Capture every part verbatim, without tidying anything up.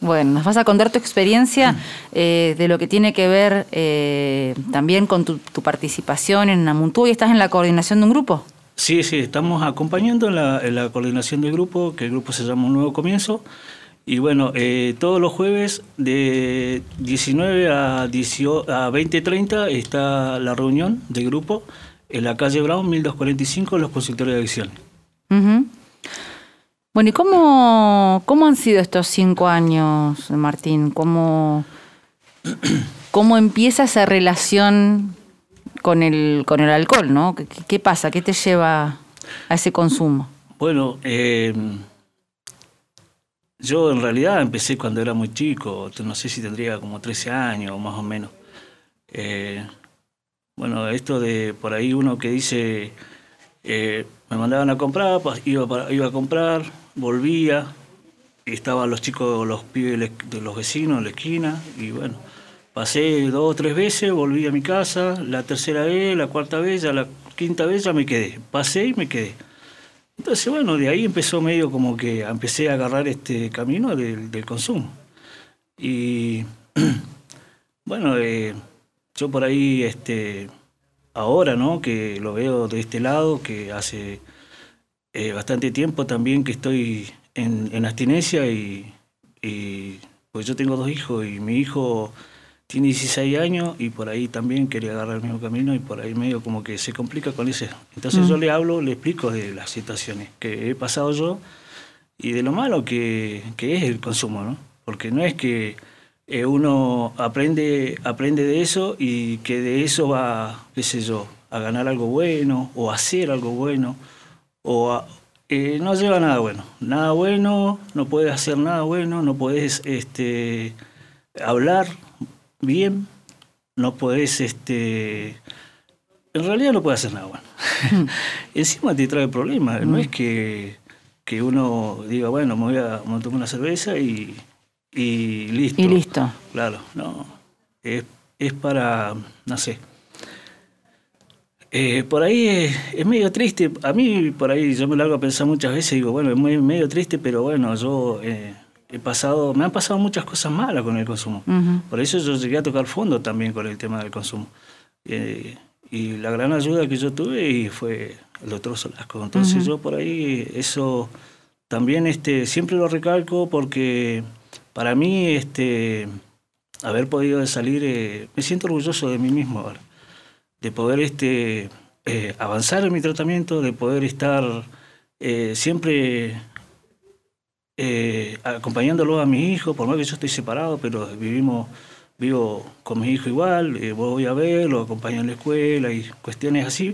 Bueno, nos vas a contar tu experiencia eh, de lo que tiene que ver eh, también con tu, tu participación en Namuntú. ¿Y estás en la coordinación de un grupo? Sí, sí, estamos acompañando en la, en la coordinación del grupo, que el grupo se llama Un Nuevo Comienzo. Y bueno, eh, todos los jueves de diecinueve a veinte treinta está la reunión del grupo en la calle Brown, mil doscientos cuarenta y cinco, en los consultorios de adicciones. Uh-huh. Bueno, ¿y cómo, cómo han sido estos cinco años, Martín? ¿Cómo, cómo empieza esa relación con el, con el alcohol, ¿no? ¿Qué, qué pasa? ¿Qué te lleva a ese consumo? Bueno, eh, yo en realidad empecé cuando era muy chico, no sé si tendría como trece años más o menos. Eh, bueno, esto de por ahí uno que dice, eh, me mandaban a comprar, iba, para, iba a comprar, volvía, y estaban los chicos, los pibes de los vecinos en la esquina, y bueno, pasé dos o tres veces, volví a mi casa, la tercera vez, la cuarta vez, ya la quinta vez ya me quedé, pasé y me quedé. Entonces, bueno, de ahí empezó medio como que empecé a agarrar este camino del, del consumo. Y bueno, eh, yo por ahí, este, ahora, ¿no? Que lo veo de este lado, que hace eh, bastante tiempo también que estoy en, en abstinencia y, y pues yo tengo dos hijos y mi hijo tiene dieciséis años y por ahí también quería agarrar el mismo camino y por ahí medio como que se complica con ese. Entonces mm. yo le hablo, le explico de las situaciones que he pasado yo y de lo malo que, que es el consumo, ¿no? Porque no es que eh, uno aprende, aprende de eso y que de eso va, qué sé yo, a ganar algo bueno o a hacer algo bueno o a, eh, no lleva nada bueno. Nada bueno, no puedes hacer nada bueno, no puedes este, hablar bien, no podés, este, en realidad no puedes hacer nada bueno. Mm. Encima te trae problemas, mm. no es que, que uno diga, bueno, me voy a, me tomar una cerveza y, y listo. Y listo. Claro, no, es, es para, no sé. Eh, por ahí es, es medio triste, a mí por ahí yo me lo hago a pensar muchas veces y digo, bueno, es muy, medio triste, pero bueno, yo... Eh, He pasado, me han pasado muchas cosas malas con el consumo. Uh-huh. Por eso yo llegué a tocar fondo también con el tema del consumo. Eh, y la gran ayuda que yo tuve fue el doctor Solasco. Entonces uh-huh. yo por ahí eso también este, siempre lo recalco porque para mí este, haber podido salir, eh, me siento orgulloso de mí mismo ahora. De poder este, eh, avanzar en mi tratamiento, de poder estar eh, siempre... Eh, acompañándolo a mi hijo, por más que yo estoy separado, pero vivimos, vivo con mi hijo igual, eh, voy a verlo, acompaño en la escuela y cuestiones así.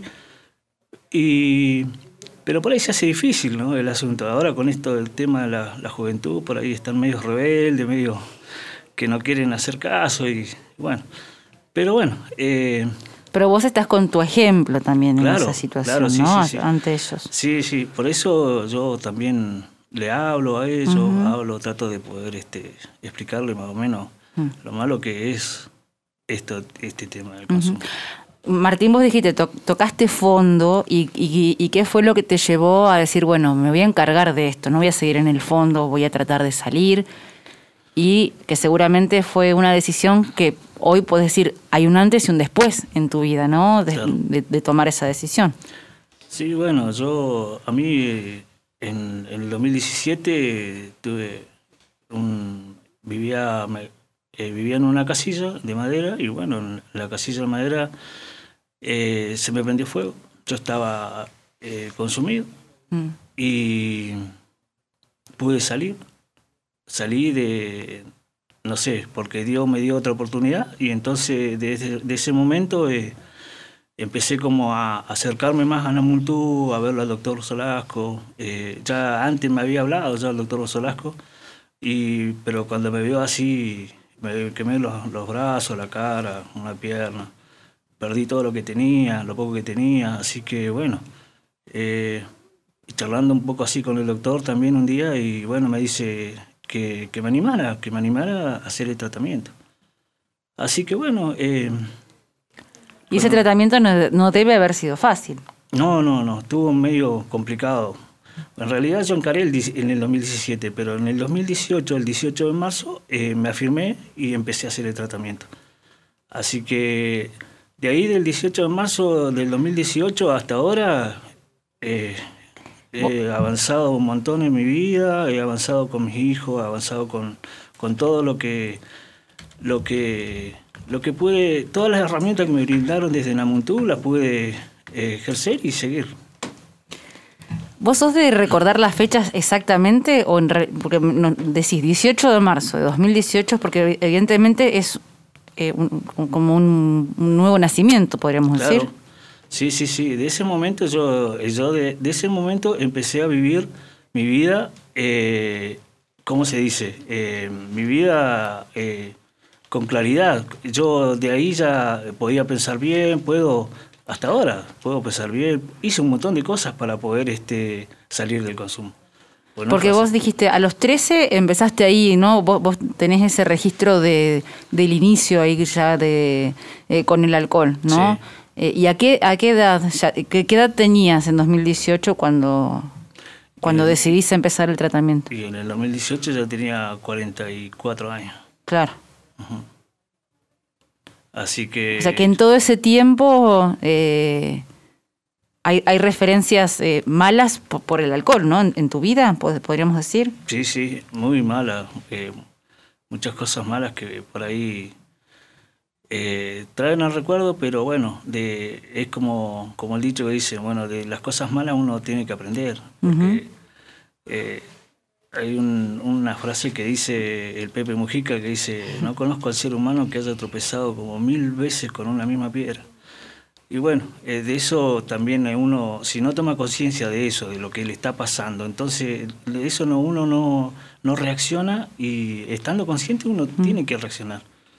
Y, pero por ahí se hace difícil, ¿no? El asunto. Ahora con esto del tema de la, la juventud, por ahí están medio rebeldes, medio que no quieren hacer caso y bueno. Pero bueno. Eh, pero vos estás con tu ejemplo también claro, en esa situación, claro, sí, ¿no? Sí, sí. Ante ellos. Sí, sí, por eso yo también... Le hablo a ellos, uh-huh. hablo, trato de poder este, explicarle más o menos uh-huh. lo malo que es esto, este tema del consumo. Uh-huh. Martín, vos dijiste, to- tocaste fondo y, y, y ¿qué fue lo que te llevó a decir, bueno, me voy a encargar de esto, no voy a seguir en el fondo, voy a tratar de salir? Y que seguramente fue una decisión que hoy puedes decir, hay un antes y un después en tu vida, ¿no? De, claro. de, de tomar esa decisión. Sí, bueno, yo, a mí... En, en el dos mil diecisiete tuve un, vivía, eh, vivía en una casilla de madera y bueno, en la casilla de madera eh, se me prendió fuego. Yo estaba eh, consumido mm. y pude salir. Salí de, no sé, porque Dios me dio otra oportunidad y entonces desde de ese momento... Eh, Empecé como a acercarme más a Namuntú, a verlo al doctor Solasco. Eh, ya antes me había hablado ya el doctor Solasco, y, pero cuando me vio así, me quemé los, los brazos, la cara, una pierna. Perdí todo lo que tenía, lo poco que tenía, así que bueno, eh, charlando un poco así con el doctor también un día, y bueno, me dice que, que me animara, que me animara a hacer el tratamiento. Así que bueno... Eh, Y ese bueno, tratamiento no, no debe haber sido fácil. No, no, no, estuvo medio complicado. En realidad yo encaré el, en el dos mil diecisiete, pero en el dos mil dieciocho, el dieciocho de marzo, eh, me afirmé y empecé a hacer el tratamiento. Así que de ahí del dieciocho de marzo del dos mil dieciocho hasta ahora eh, he avanzado un montón en mi vida, he avanzado con mis hijos, he avanzado con, con todo lo que, lo que, lo que pude, todas las herramientas que me brindaron desde Namuntú las pude eh, ejercer y seguir. ¿Vos sos de recordar las fechas exactamente? O en re, porque no, decís dieciocho de marzo de dos mil dieciocho, porque evidentemente es eh, un, como un, un nuevo nacimiento, podríamos Claro. decir. Sí, sí, sí. De ese momento yo, yo de, de ese momento empecé a vivir mi vida, eh, ¿cómo se dice? Eh, mi vida eh, con claridad. Yo de ahí ya podía pensar bien, puedo... Hasta ahora puedo pensar bien, hice un montón de cosas para poder este, salir del consumo. Bueno, porque vos dijiste, a los trece empezaste ahí, ¿no? Vos, vos tenés ese registro de, del inicio ahí ya de eh, con el alcohol, ¿no? Sí. Eh, ¿Y a qué, a qué edad ya, qué, qué edad tenías en dos mil dieciocho cuando, cuando el, decidiste empezar el tratamiento? Y en el dos mil dieciocho ya tenía cuarenta y cuatro años. Claro. Uh-huh. Así que... O sea que en todo ese tiempo eh, hay, hay referencias eh, malas por, por el alcohol, ¿no? En, en tu vida, podríamos decir. Sí, sí, muy malas. Eh, muchas cosas malas que por ahí eh, traen al recuerdo, pero bueno, de, es como, como el dicho que dice, bueno, de las cosas malas uno tiene que aprender. Porque, uh-huh. eh, hay un, una frase que dice el Pepe Mujica que dice: no conozco al ser humano que haya tropezado como mil veces con una misma piedra. Y bueno, eh, de eso también uno, si no toma conciencia de eso, de lo que le está pasando, entonces de eso no, uno no, no reacciona, y estando consciente uno mm. tiene que reaccionar.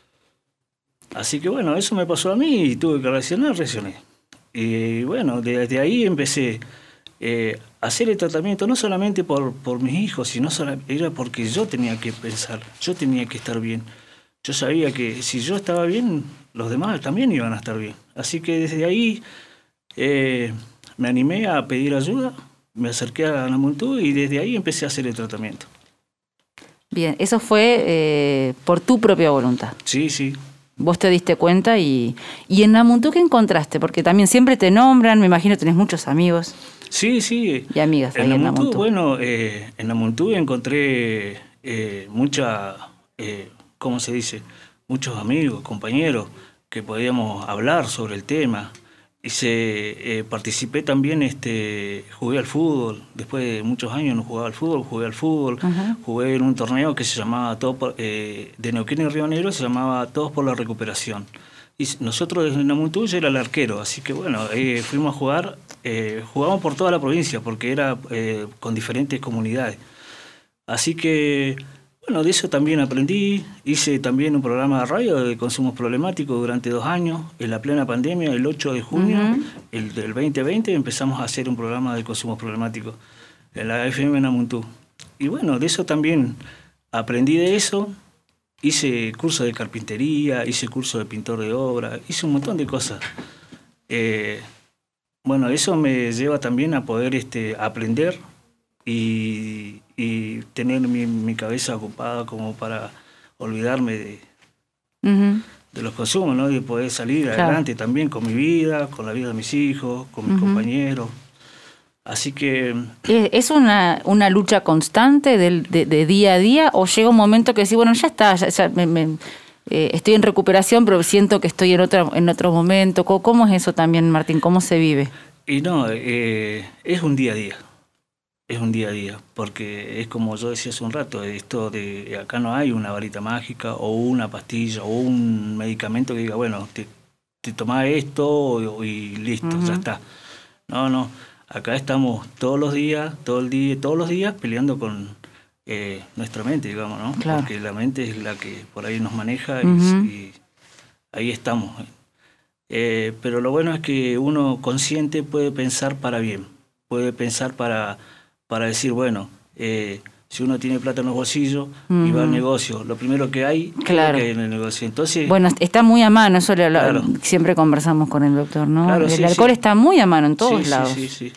Así que bueno, eso me pasó a mí y tuve que reaccionar, reaccioné. Y bueno, desde ahí empecé eh, a hacer el tratamiento, no solamente por, por mis hijos, sino solo, era porque yo tenía que pensar, yo tenía que estar bien. Yo sabía que si yo estaba bien, los demás también iban a estar bien. Así que desde ahí eh, me animé a pedir ayuda, me acerqué a Namuntú y desde ahí empecé a hacer el tratamiento. Bien, eso fue eh, por tu propia voluntad. Sí, sí. Vos te diste cuenta y, y en Namuntú, ¿qué encontraste? Porque también siempre te nombran, me imagino tenés muchos amigos. Sí, sí. Y amigas ahí en en Namuntú. Namuntú. Bueno, eh, en Namuntú encontré eh, mucha, eh, ¿cómo se dice? Muchos amigos, compañeros, que podíamos hablar sobre el tema. Hice, eh, participé también, este, jugué al fútbol. Después de muchos años no jugaba al fútbol, jugué al fútbol. Uh-huh. Jugué en un torneo que se llamaba, todo por, eh, de Neuquén y Río Negro, se llamaba Todos por la Recuperación. Y nosotros desde Namuntú yo era el arquero, así que bueno, eh, fuimos a jugar, eh, jugamos por toda la provincia, porque era eh, con diferentes comunidades. Así que... Bueno, de eso también aprendí. Hice también un programa de radio de consumos problemáticos durante dos años. En la plena pandemia, el ocho de junio uh-huh. el del veinte veinte, empezamos a hacer un programa de consumos problemáticos en la F M Namuntú. Y bueno, de eso también aprendí de eso. Hice curso de carpintería, hice curso de pintor de obra, hice un montón de cosas. Eh, bueno, eso me lleva también a poder este, aprender y, y tener mi, mi cabeza ocupada como para olvidarme de, uh-huh. de los consumos, ¿no? Y poder salir claro. adelante también con mi vida, con la vida de mis hijos, con mis uh-huh. compañeros. Así que... ¿Es una, una lucha constante de, de, de día a día o llega un momento que decís, bueno, ya está, ya, ya me, me, eh, estoy en recuperación, pero siento que estoy en otro, en otro momento? ¿Cómo, ¿Cómo es eso también, Martín? ¿Cómo se vive? Y no, eh, es un día a día. Es un día a día, porque es como yo decía hace un rato, esto de acá no hay una varita mágica o una pastilla o un medicamento que diga, bueno, te, te tomás esto y listo, uh-huh. ya está. No, no, acá estamos todos los días, todo el día, todos los días peleando con eh, nuestra mente, digamos, ¿no? Claro. Porque la mente es la que por ahí nos maneja y, uh-huh. y ahí estamos. Eh, pero lo bueno es que uno consciente puede pensar para bien, puede pensar para... para decir, bueno, eh, si uno tiene plata en los bolsillos uh-huh. y va al negocio, lo primero que hay, claro. que hay en el negocio. Entonces, bueno, está muy a mano, eso lo, claro. siempre conversamos con el doctor, ¿no? Claro, el sí, alcohol sí. está muy a mano en todos sí, lados. Sí, sí, sí.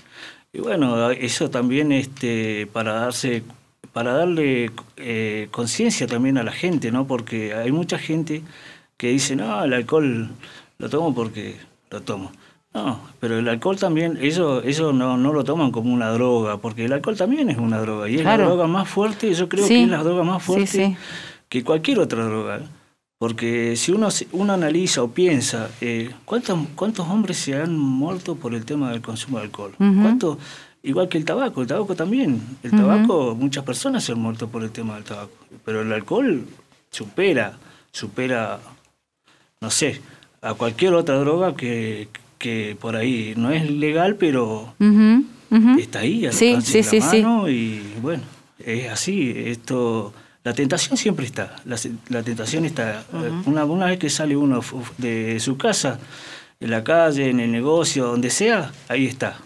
Y bueno, eso también este, para darse, para darle eh, conciencia también a la gente, ¿no? Porque hay mucha gente que dice, no, el alcohol lo tomo porque lo tomo. No, pero el alcohol también, ellos, ellos no, no lo toman como una droga, porque el alcohol también es una droga, y es claro. la droga más fuerte, yo creo sí. que es la droga más fuerte sí, sí. que cualquier otra droga. Porque si uno, uno analiza o piensa, eh, ¿cuántos, ¿cuántos hombres se han muerto por el tema del consumo de alcohol? Uh-huh. ¿Cuántos? Igual que el tabaco, el tabaco también. El uh-huh. tabaco, muchas personas se han muerto por el tema del tabaco, pero el alcohol supera, supera, no sé, a cualquier otra droga que... que por ahí no es legal, pero uh-huh, uh-huh. está ahí al sí, alcance sí, de la sí, mano sí. y bueno, es así. Esto, la tentación siempre está, la, la tentación está. Uh-huh. Una, una vez que sale uno de su casa, en la calle, en el negocio, donde sea, ahí está.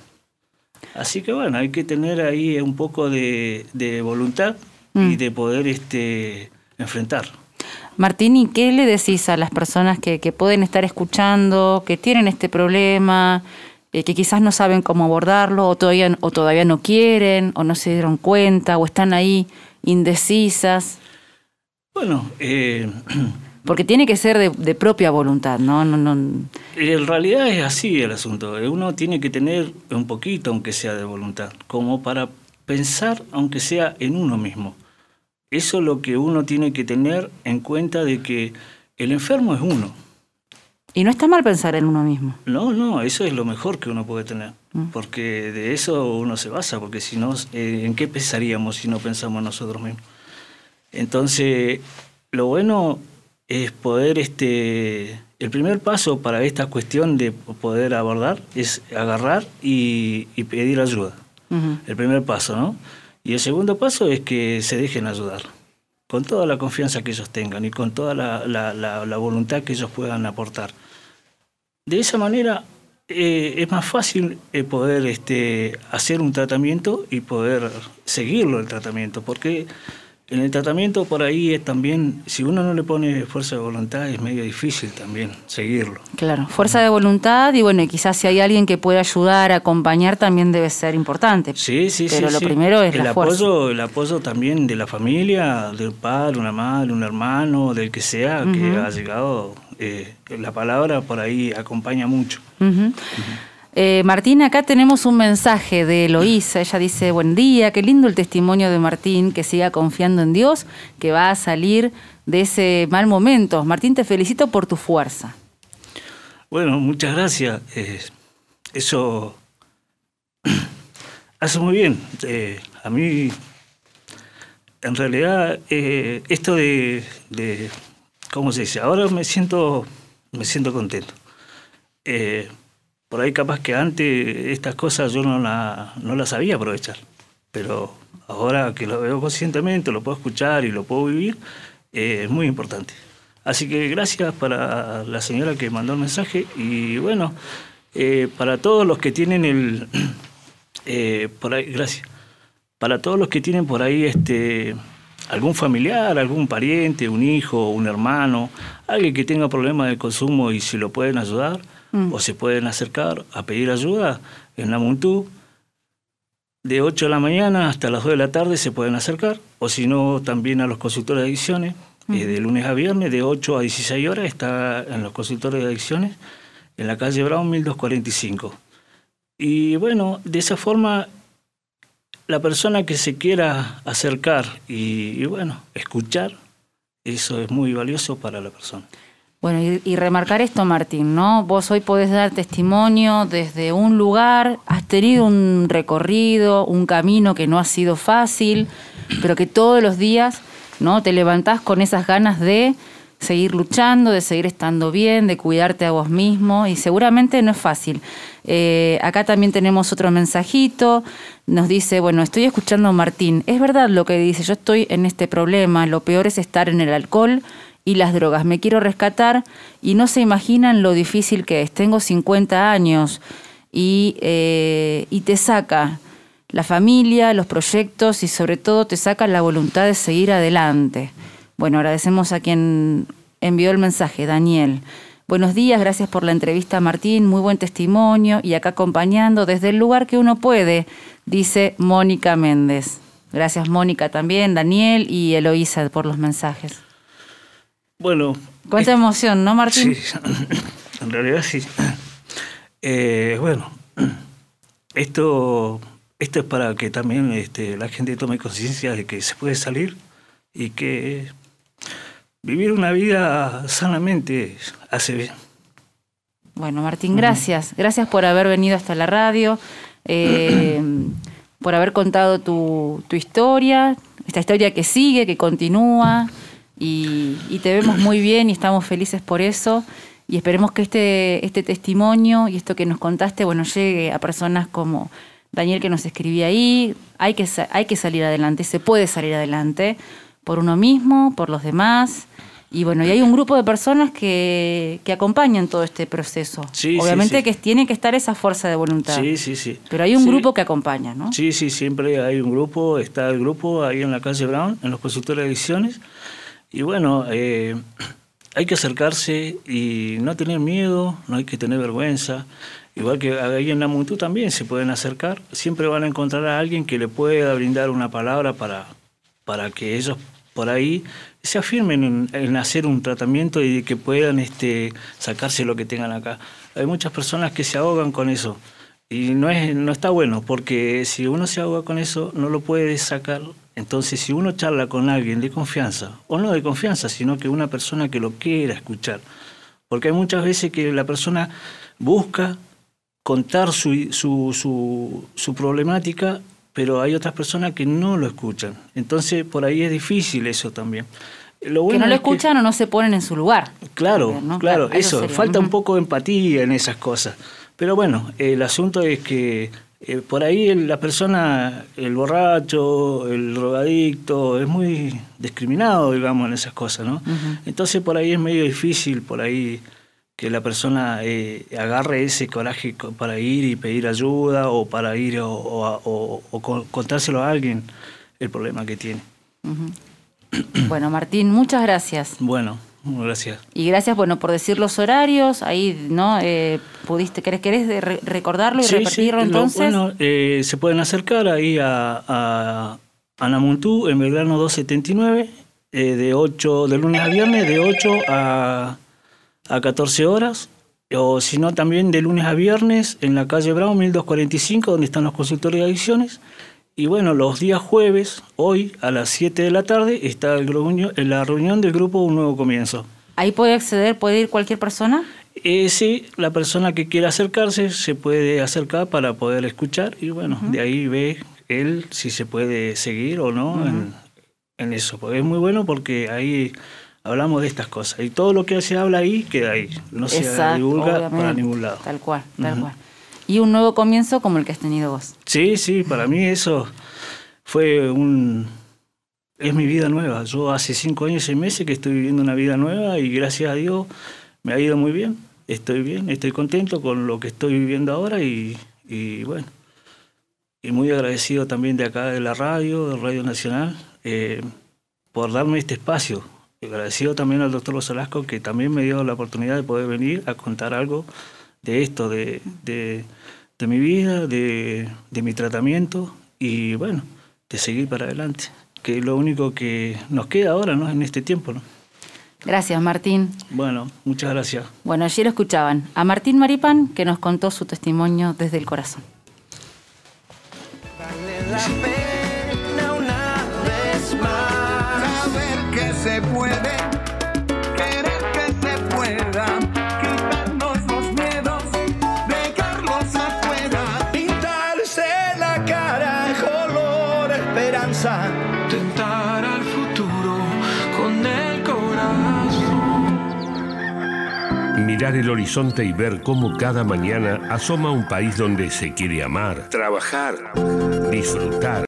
Así que bueno, hay que tener ahí un poco de, de voluntad mm. y de poder este, enfrentar. Martín, ¿y qué le decís a las personas que, que pueden estar escuchando, que tienen este problema, eh, que quizás no saben cómo abordarlo, o todavía, o todavía no quieren, o no se dieron cuenta, o están ahí indecisas? Bueno, eh... porque tiene que ser de, de propia voluntad, ¿no? No, no. En realidad es así el asunto. Uno tiene que tener un poquito, aunque sea de voluntad, como para pensar, aunque sea en uno mismo. Eso es lo que uno tiene que tener en cuenta, de que el enfermo es uno. Y no está mal pensar en uno mismo. No, no, eso es lo mejor que uno puede tener. Mm. Porque de eso uno se basa, porque si no, eh, ¿en qué pensaríamos si no pensamos en nosotros mismos? Entonces, lo bueno es poder, este, el primer paso para esta cuestión de poder abordar es agarrar y, y pedir ayuda. Uh-huh. El primer paso, ¿no? Y el segundo paso es que se dejen ayudar, con toda la confianza que ellos tengan y con toda la, la, la, la voluntad que ellos puedan aportar. De esa manera eh, es más fácil eh, poder este, hacer un tratamiento y poder seguirlo el tratamiento, porque en el tratamiento por ahí es también, si uno no le pone fuerza de voluntad, es medio difícil también seguirlo. Claro, fuerza de voluntad y bueno, y quizás si hay alguien que pueda ayudar, acompañar, también debe ser importante. Sí, sí, Pero sí. lo sí. primero es el la apoyo, fuerza. El apoyo también de la familia, del padre, una madre, un hermano, del que sea, uh-huh. que ha llegado, eh, la palabra por ahí acompaña mucho. Uh-huh. Uh-huh. Eh, Martín, acá tenemos un mensaje de Eloísa. Ella dice, buen día, qué lindo el testimonio de Martín, que siga confiando en Dios, que va a salir de ese mal momento. Martín, te felicito por tu fuerza. Bueno, muchas gracias. Eh, eso hace muy bien. Eh, a mí, en realidad, eh, esto de, de, ¿cómo se dice? Ahora me siento, me siento contento. Eh, Por ahí capaz que antes estas cosas yo no, la, no las sabía aprovechar, pero ahora que lo veo conscientemente, lo puedo escuchar y lo puedo vivir, eh, es muy importante. Así que gracias para la señora que mandó el mensaje y bueno, eh, para todos los que tienen el... Eh, por ahí, gracias. Para todos los que tienen por ahí este, algún familiar, algún pariente, un hijo, un hermano, alguien que tenga problemas de consumo y si lo pueden ayudar, o se pueden acercar a pedir ayuda en la Muntú. De ocho de la mañana hasta las dos de la tarde se pueden acercar, o si no, también a los consultores de adicciones, uh-huh. eh, de lunes a viernes, de ocho a dieciséis horas, está en los consultores de adicciones, en la calle Brown mil doscientos cuarenta y cinco. Y bueno, de esa forma, la persona que se quiera acercar y, y bueno, escuchar, eso es muy valioso para la persona. Bueno, y, y remarcar esto, Martín, ¿no? Vos hoy podés dar testimonio desde un lugar, has tenido un recorrido, un camino que no ha sido fácil, pero que todos los días, ¿no? Te levantás con esas ganas de seguir luchando, de seguir estando bien, de cuidarte a vos mismo, y seguramente no es fácil. Eh, acá también tenemos otro mensajito, nos dice, bueno, estoy escuchando a Martín, es verdad lo que dice, yo estoy en este problema, lo peor es estar en el alcohol y las drogas, me quiero rescatar y no se imaginan lo difícil que es. Tengo cincuenta años y, eh, y te saca la familia, los proyectos y sobre todo te saca la voluntad de seguir adelante. Bueno, agradecemos a quien envió el mensaje, Daniel. Buenos días, gracias por la entrevista, Martín, muy buen testimonio y acá acompañando desde el lugar que uno puede, dice Mónica Méndez. Gracias, Mónica, también, Daniel y Eloísa por los mensajes. Bueno. Cuánta es, emoción, ¿no, Martín? Sí, en realidad sí. Eh, bueno, esto, esto es para que también este, la gente tome conciencia de que se puede salir y que vivir una vida sanamente hace bien. Bueno, Martín, gracias. Gracias por haber venido hasta la radio, eh, por haber contado tu, tu historia, esta historia que sigue, que continúa, y, y te vemos muy bien y estamos felices por eso. Y esperemos que este, este testimonio y esto que nos contaste, bueno, llegue a personas como Daniel, que nos escribía ahí. Hay que, hay que salir adelante, se puede salir adelante por uno mismo, por los demás. Y bueno, y hay un grupo de personas que, que acompañan todo este proceso. Sí, Obviamente sí, sí. que tiene que estar esa fuerza de voluntad. Sí, sí, sí. Pero hay un sí. grupo que acompaña, ¿no? Sí, sí, siempre hay un grupo. Está el grupo ahí en la calle Brown, en los consultores de adicciones. Y bueno, eh, hay que acercarse y no tener miedo, no hay que tener vergüenza. Igual que ahí en la Muntú también se pueden acercar. Siempre van a encontrar a alguien que le pueda brindar una palabra para, para que ellos por ahí se afirmen en, en hacer un tratamiento y que puedan este, sacarse lo que tengan acá. Hay muchas personas que se ahogan con eso y no, es, no está bueno, porque si uno se ahoga con eso no lo puede sacar. Entonces, si uno charla con alguien de confianza, o no de confianza, sino que una persona que lo quiera escuchar, porque hay muchas veces que la persona busca contar su, su, su, su problemática, pero hay otras personas que no lo escuchan. Entonces, por ahí es difícil eso también. Lo bueno que no lo escuchan que, o no se ponen en su lugar. Claro, también, ¿no? claro, claro, eso, sería. falta uh-huh. un poco de empatía en esas cosas. Pero bueno, el asunto es que eh, por ahí el, la persona, el borracho, el drogadicto, es muy discriminado, digamos, en esas cosas, ¿no? Uh-huh. Entonces por ahí es medio difícil, por ahí que la persona eh, agarre ese coraje para ir y pedir ayuda o para ir o, o, o, o contárselo a alguien el problema que tiene. Uh-huh. Bueno, Martín, muchas gracias. Bueno, gracias. Y gracias, bueno, por decir los horarios, ahí, ¿no? Eh, pudiste, ¿querés, querés re- recordarlo y sí, repetirlo sí, entonces? Lo, bueno, eh, se pueden acercar ahí a, a, a Namuntú, en Belgrano doscientos setenta y nueve, eh, de ocho, de lunes a viernes, de ocho a... a catorce horas, o si no también de lunes a viernes en la calle Brown mil doscientos cuarenta y cinco, donde están los consultores de adicciones. Y bueno, los días jueves, hoy a las siete de la tarde, está el reunión, la reunión del grupo Un Nuevo Comienzo. ¿Ahí puede acceder, puede ir cualquier persona? Eh, sí, la persona que quiera acercarse se puede acercar para poder escuchar y bueno, uh-huh. de ahí ve él si se puede seguir o no uh-huh. en, en eso. Porque es muy bueno porque ahí hablamos de estas cosas y todo lo que se habla ahí queda ahí, no se Exacto, divulga obviamente. para ningún lado. Tal cual, tal uh-huh. cual. Y un nuevo comienzo como el que has tenido vos. Sí, sí, para mí eso fue un... es mi vida nueva. Yo hace cinco años y seis meses que estoy viviendo una vida nueva y gracias a Dios me ha ido muy bien. Estoy bien, estoy contento con lo que estoy viviendo ahora y, y bueno, y muy agradecido también de acá de la radio, de Radio Nacional, eh, por darme este espacio. Agradecido también al doctor Losalasco que también me dio la oportunidad de poder venir a contar algo de esto, de, de, de mi vida, de, de mi tratamiento y bueno, de seguir para adelante, que es lo único que nos queda ahora, ¿no? En este tiempo, ¿no? Gracias, Martín. Bueno, muchas gracias. Bueno, ayer escuchaban a Martín Maripán, que nos contó su testimonio desde el corazón. Vale la pena una vez más saber que se puede, querer que se pueda, quitarnos los miedos, dejarlos afuera, pintarse la cara en color esperanza, tentar al futuro con el corazón. Mirar el horizonte y ver cómo cada mañana asoma un país donde se quiere amar, trabajar, disfrutar.